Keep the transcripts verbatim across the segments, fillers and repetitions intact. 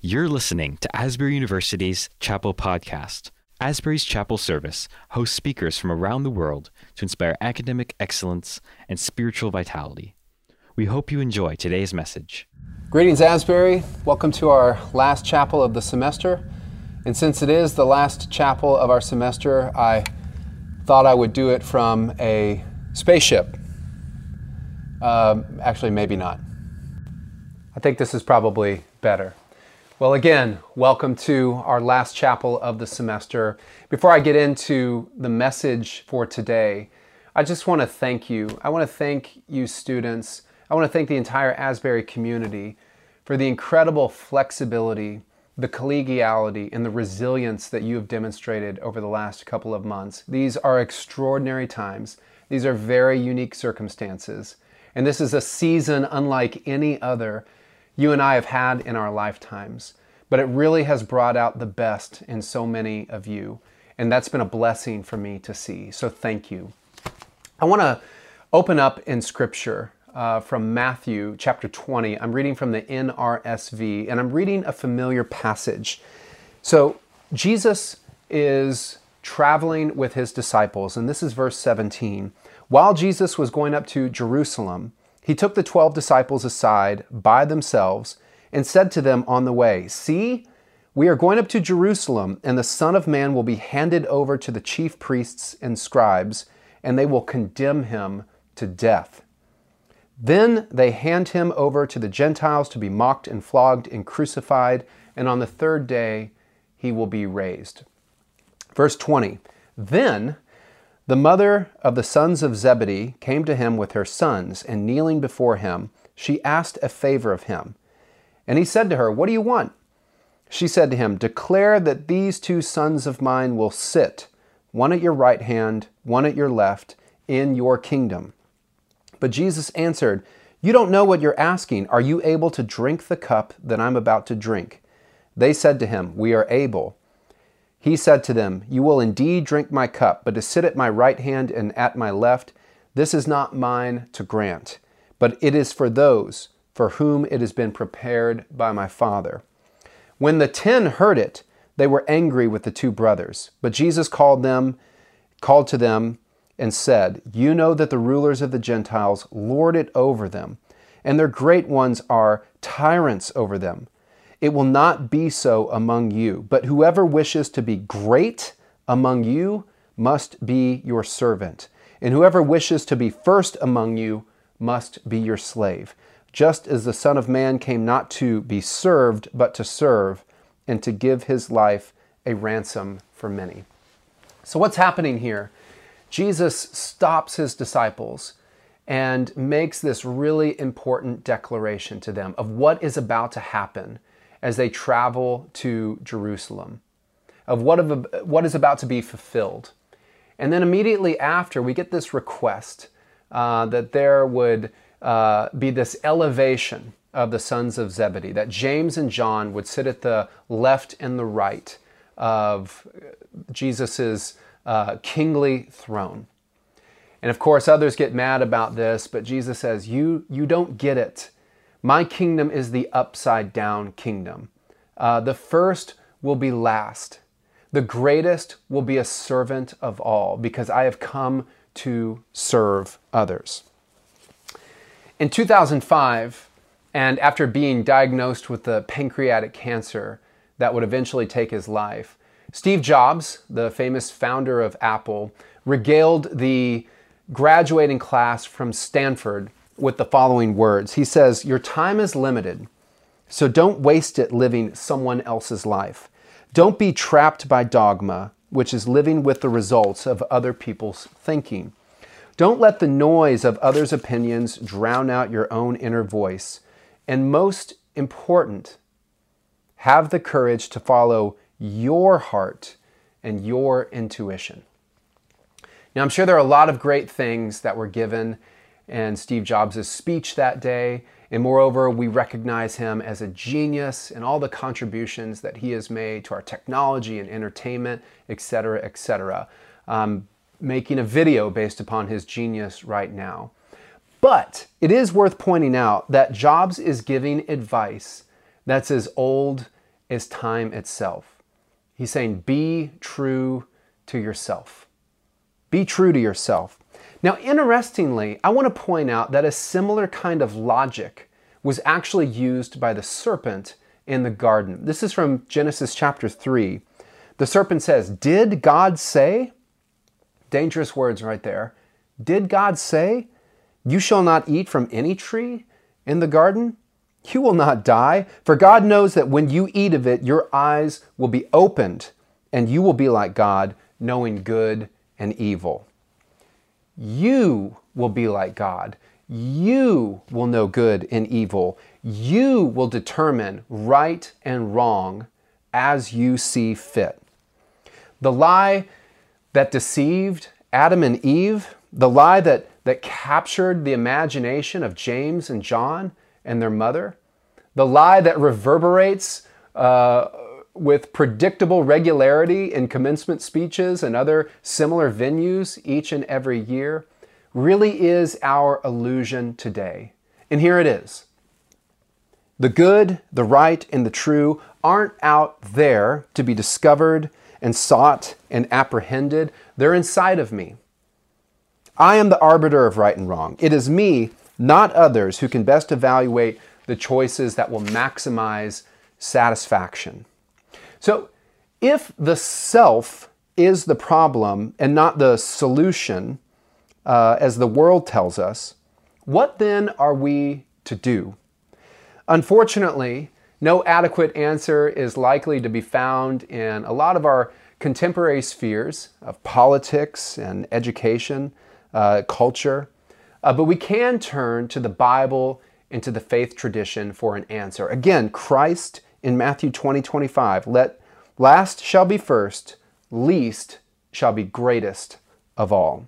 You're listening to Asbury University's Chapel Podcast. Asbury's Chapel Service hosts speakers from around the world to inspire academic excellence and spiritual vitality. We hope you enjoy today's message. Greetings, Asbury. Welcome to our last chapel of the semester. And since it is the last chapel of our semester, I thought I would do it from a spaceship. Uh, actually, maybe not. I think this is probably better. Well, again, welcome to our last chapel of the semester. Before I get into the message for today, I just want to thank you. I want to thank you students. I want to thank the entire Asbury community for the incredible flexibility, the collegiality, and the resilience that you have demonstrated over the last couple of months. These are extraordinary times. These are very unique circumstances. And this is a season unlike any other you and I have had in our lifetimes. But it really has brought out the best in so many of you. And that's been a blessing for me to see. So thank you. I want to open up in Scripture uh, from Matthew chapter twenty. I'm reading from the N R S V, and I'm reading a familiar passage. So Jesus is traveling with his disciples, and this is verse seventeen. While Jesus was going up to Jerusalem, he took the twelve disciples aside by themselves and said to them on the way, "See, we are going up to Jerusalem, and the Son of Man will be handed over to the chief priests and scribes, and they will condemn him to death. Then they hand him over to the Gentiles to be mocked and flogged and crucified, and on the third day he will be raised." Verse twenty, "Then the mother of the sons of Zebedee came to him with her sons, and kneeling before him, she asked a favor of him. And he said to her, 'What do you want?' She said to him, 'Declare that these two sons of mine will sit, one at your right hand, one at your left, in your kingdom.' But Jesus answered, 'You don't know what you're asking. Are you able to drink the cup that I'm about to drink?' They said to him, 'We are able.' He said to them, 'You will indeed drink my cup, but to sit at my right hand and at my left, this is not mine to grant, but it is for those for whom it has been prepared by my Father.' When the ten heard it, they were angry with the two brothers. But Jesus called them, called to them and said, 'You know that the rulers of the Gentiles lord it over them, and their great ones are tyrants over them. It will not be so among you, but whoever wishes to be great among you must be your servant, and whoever wishes to be first among you must be your slave, just as the Son of Man came not to be served, but to serve, and to give his life a ransom for many.'" So what's happening here? Jesus stops his disciples and makes this really important declaration to them of what is about to happen as they travel to Jerusalem, of what, of what is about to be fulfilled. And then immediately after, we get this request uh, that there would uh, be this elevation of the sons of Zebedee, that James and John would sit at the left and the right of Jesus's uh, kingly throne. And of course, others get mad about this, but Jesus says, you, you don't get it. My kingdom is the upside down kingdom. Uh, the first will be last. The greatest will be a servant of all, because I have come to serve others. In two thousand five, and after being diagnosed with the pancreatic cancer that would eventually take his life, Steve Jobs, the famous founder of Apple, regaled the graduating class from Stanford with the following words. He says, "Your time is limited, so don't waste it living someone else's life. Don't be trapped by dogma, which is living with the results of other people's thinking. Don't let the noise of others' opinions drown out your own inner voice. And most important, have the courage to follow your heart and your intuition." Now, I'm sure there are a lot of great things that were given in Steve Jobs' speech that day. And moreover, we recognize him as a genius and all the contributions that he has made to our technology and entertainment, et cetera, et cetera. Um, making a video based upon his genius right now. But it is worth pointing out that Jobs is giving advice that's as old is time itself. He's saying, be true to yourself. Be true to yourself. Now, interestingly, I want to point out that a similar kind of logic was actually used by the serpent in the garden. This is from Genesis chapter three. The serpent says, did God say, dangerous words right there, did God say, you shall not eat from any tree in the garden? You will not die, for God knows that when you eat of it, your eyes will be opened, and you will be like God, knowing good and evil. You will be like God. You will know good and evil. You will determine right and wrong as you see fit. The lie that deceived Adam and Eve, the lie that, that captured the imagination of James and John and their mother, the lie that reverberates uh, with predictable regularity in commencement speeches and other similar venues each and every year, really is our illusion today. And here it is. The good, the right, and the true aren't out there to be discovered and sought and apprehended. They're inside of me. I am the arbiter of right and wrong. It is me, not others, who can best evaluate the choices that will maximize satisfaction. So, if the self is the problem and not the solution, uh, as the world tells us, what then are we to do? Unfortunately, no adequate answer is likely to be found in a lot of our contemporary spheres of politics and education, uh, culture, uh, but we can turn to the Bible and to the faith tradition for an answer. Again, Christ in Matthew twenty, twenty-five, let last shall be first, least shall be greatest of all.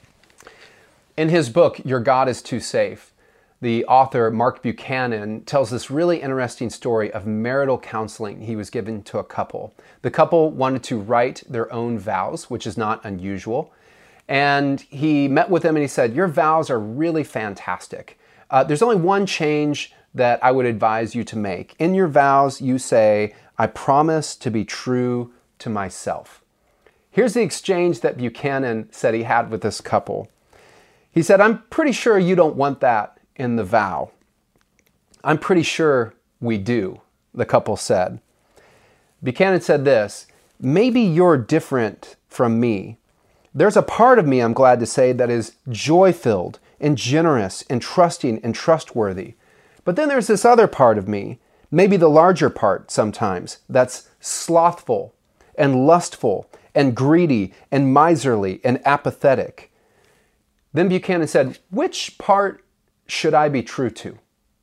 In his book, Your God is Too Safe, the author, Mark Buchanan, tells this really interesting story of marital counseling he was given to a couple. The couple wanted to write their own vows, which is not unusual. And he met with them and he said, your vows are really fantastic. Uh, there's only one change that I would advise you to make. In your vows, you say, I promise to be true to myself. Here's the exchange that Buchanan said he had with this couple. He said, I'm pretty sure you don't want that in the vow. I'm pretty sure we do, the couple said. Buchanan said this, maybe you're different from me. There's a part of me, I'm glad to say, that is joy-filled and generous and trusting and trustworthy. But then there's this other part of me, maybe the larger part sometimes, that's slothful and lustful and greedy and miserly and apathetic. Then Buchanan said, which part should I be true to?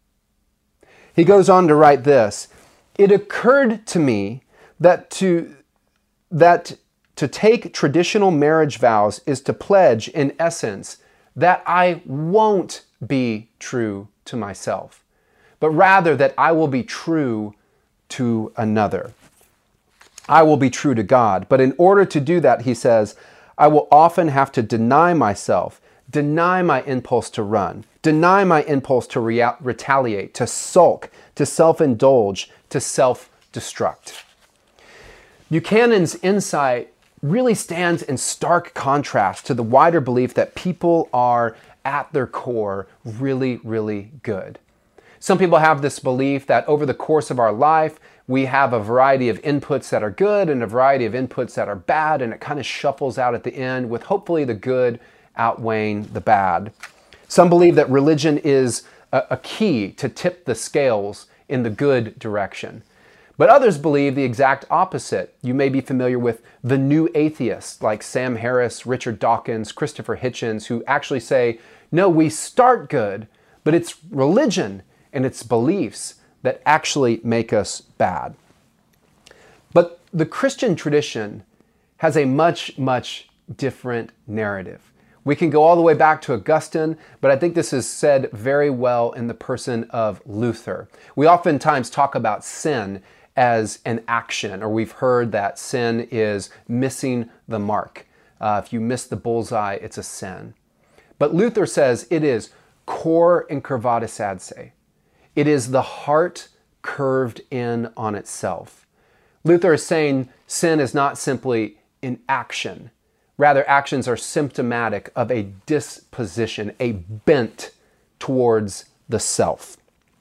He goes on to write this, it occurred to me that to, that to take traditional marriage vows is to pledge, in essence, that I won't be true to myself, but rather that I will be true to another. I will be true to God. But in order to do that, he says, I will often have to deny myself, deny my impulse to run, deny my impulse to rea- retaliate, to sulk, to self-indulge, to self-destruct. Buchanan's insight really stands in stark contrast to the wider belief that people are, at their core, really, really good. Some people have this belief that over the course of our life, we have a variety of inputs that are good and a variety of inputs that are bad, and it kind of shuffles out at the end with hopefully the good outweighing the bad. Some believe that religion is a, a key to tip the scales in the good direction. But others believe the exact opposite. You may be familiar with the new atheists like Sam Harris, Richard Dawkins, Christopher Hitchens, who actually say, no, we start good, but it's religion and its beliefs that actually make us bad. But the Christian tradition has a much, much different narrative. We can go all the way back to Augustine, but I think this is said very well in the person of Luther. We oftentimes talk about sin as an action, or we've heard that sin is missing the mark. Uh, if you miss the bullseye, it's a sin. But Luther says it is cor incurvatus ad se. It is the heart curved in on itself. Luther is saying sin is not simply in action. Rather, actions are symptomatic of a disposition, a bent towards the self.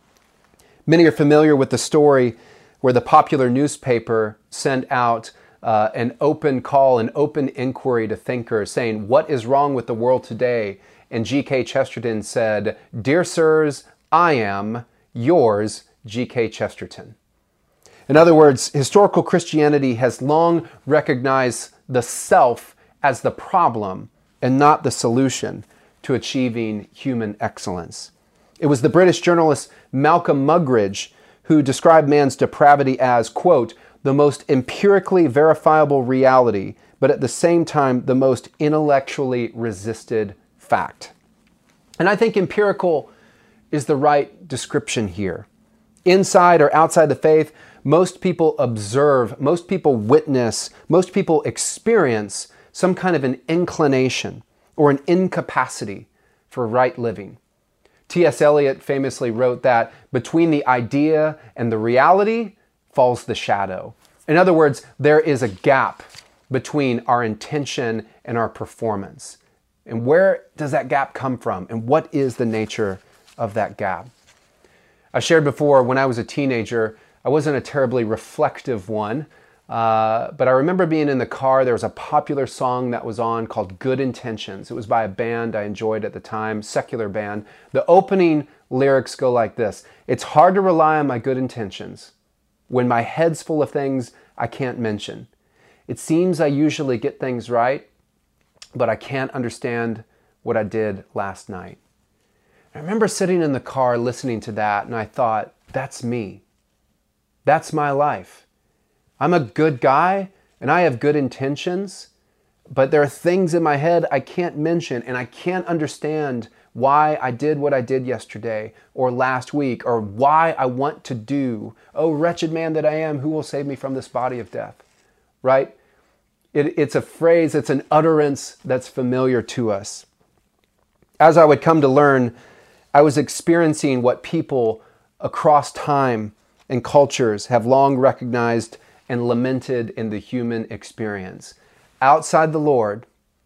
Many are familiar with the story where the popular newspaper sent out uh, an open call, an open inquiry to thinkers saying, "What is wrong with the world today?" And G K Chesterton said, "Dear sirs, I am yours, G K Chesterton." In other words, historical Christianity has long recognized the self as the problem and not the solution to achieving human excellence. It was the British journalist Malcolm Muggeridge who described man's depravity as, quote, "the most empirically verifiable reality, but at the same time the most intellectually resisted fact." And I think empirical is the right description here. Inside or outside the faith, most people observe, most people witness, most people experience some kind of an inclination or an incapacity for right living. T S Eliot famously wrote that between the idea and the reality falls the shadow. In other words, there is a gap between our intention and our performance. And where does that gap come from? And what is the nature of that gap? I shared before, when I was a teenager, I wasn't a terribly reflective one, uh, but I remember being in the car. There was a popular song that was on called Good Intentions. It was by a band I enjoyed at the time, secular band. The opening lyrics go like this: "It's hard to rely on my good intentions when my head's full of things I can't mention. It seems I usually get things right, but I can't understand what I did last night." I remember sitting in the car listening to that, and I thought, that's me. That's my life. I'm a good guy, and I have good intentions, but there are things in my head I can't mention, and I can't understand why I did what I did yesterday or last week, or why I want to do. "Oh, wretched man that I am, who will save me from this body of death?" Right? It, it's a phrase, it's an utterance that's familiar to us. As I would come to learn, I was experiencing what people across time and cultures have long recognized and lamented in the human experience. Outside the Lord,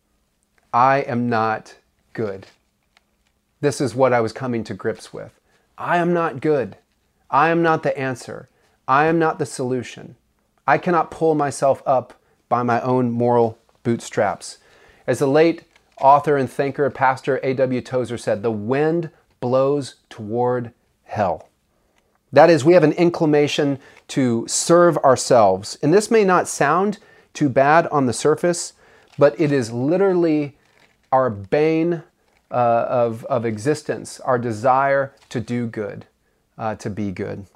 I am not good. This is what I was coming to grips with. I am not good. I am not the answer. I am not the solution. I cannot pull myself up by my own moral bootstraps. As the late author and thinker, Pastor A W Tozer said, "The wind blows toward hell." That is, we have an inclination to serve ourselves. And this may not sound too bad on the surface, but it is literally our bane uh, of, of existence, our desire to do good, uh, to be good.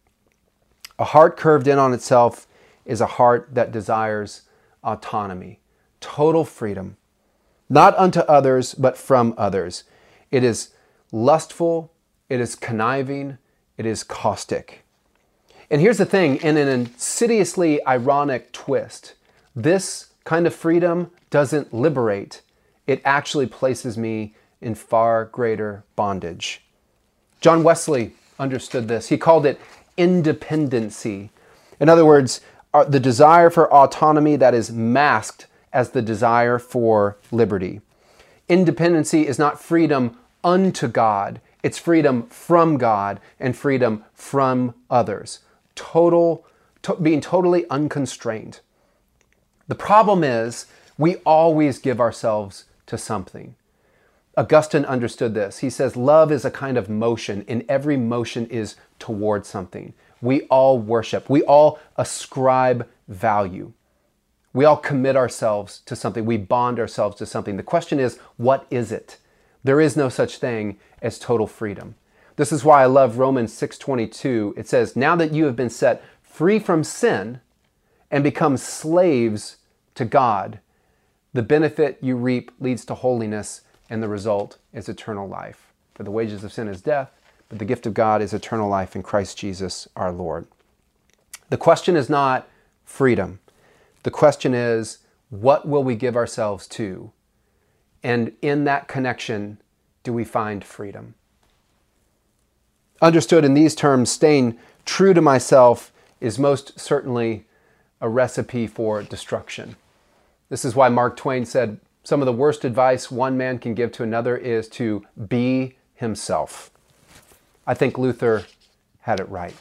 A heart curved in on itself is a heart that desires autonomy, total freedom, not unto others, but from others. It is lustful, it is conniving, it is caustic. And here's the thing, in an insidiously ironic twist, this kind of freedom doesn't liberate. It actually places me in far greater bondage. John Wesley understood this. He called it independency. In other words, the desire for autonomy that is masked as the desire for liberty. Independency is not freedom unto God. It's freedom from God and freedom from others. Total, to, being totally unconstrained. The problem is we always give ourselves to something. Augustine understood this. He says, love is a kind of motion, and every motion is toward something. We all worship. We all ascribe value. We all commit ourselves to something. We bond ourselves to something. The question is, what is it? There is no such thing as total freedom. This is why I love Romans six twenty-two. It says, now that you have been set free from sin and become slaves to God, the benefit you reap leads to holiness, and the result is eternal life. For the wages of sin is death, but the gift of God is eternal life in Christ Jesus our Lord. The question is not freedom. The question is, what will we give ourselves to? And in that connection, do we find freedom? Understood in these terms, staying true to myself is most certainly a recipe for destruction. This is why Mark Twain said, some of the worst advice one man can give to another is to be himself. I think Luther had it right.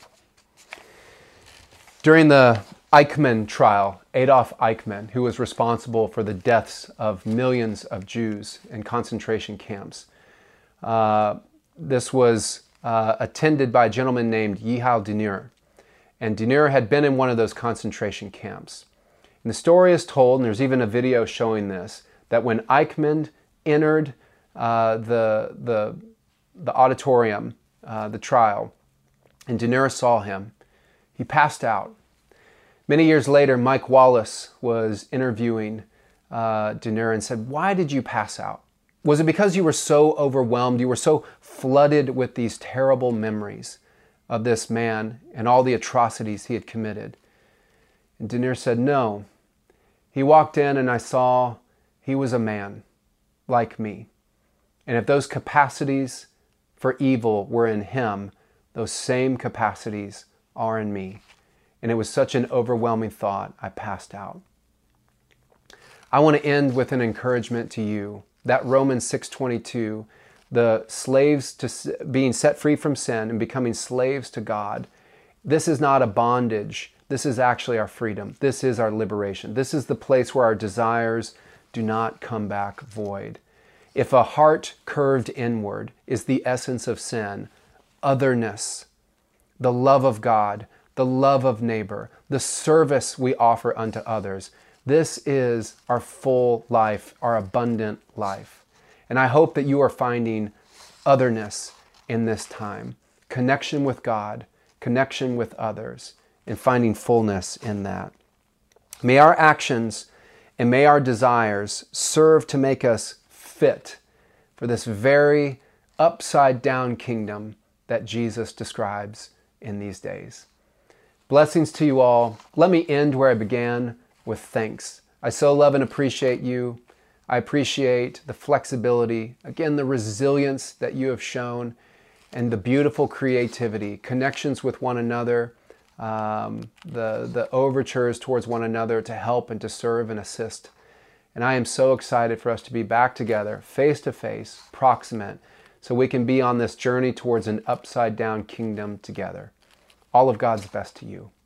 During the Eichmann trial, Adolf Eichmann, who was responsible for the deaths of millions of Jews in concentration camps, uh, this was uh, attended by a gentleman named Yihal Dinur. And Dinur had been in one of those concentration camps. And the story is told, and there's even a video showing this, that when Eichmann entered uh, the, the, the auditorium, uh, the trial, and Dinur saw him, he passed out. Many years later, Mike Wallace was interviewing uh, Dinur and said, "Why did you pass out? Was it because you were so overwhelmed, you were so flooded with these terrible memories of this man and all the atrocities he had committed?" And Dinur said, "No. He walked in and I saw he was a man like me. And if those capacities for evil were in him, those same capacities are in me. And it was such an overwhelming thought, I passed out." I want to end with an encouragement to you. That Romans six twenty-two, the slaves to being set free from sin and becoming slaves to God. This is not a bondage. This is actually our freedom. This is our liberation. This is the place where our desires do not come back void. If a heart curved inward is the essence of sin, otherness, the love of God, the love of neighbor, the service we offer unto others, this is our full life, our abundant life. And I hope that you are finding otherness in this time, connection with God, connection with others, and finding fullness in that. May our actions and may our desires serve to make us fit for this very upside down kingdom that Jesus describes in these days. Blessings to you all. Let me end where I began, with thanks. I so love and appreciate you. I appreciate the flexibility, again, the resilience that you have shown, and the beautiful creativity, connections with one another, um, the, the overtures towards one another to help and to serve and assist. And I am so excited for us to be back together, face to face, proximate, so we can be on this journey towards an upside down kingdom together. All of God's best to you.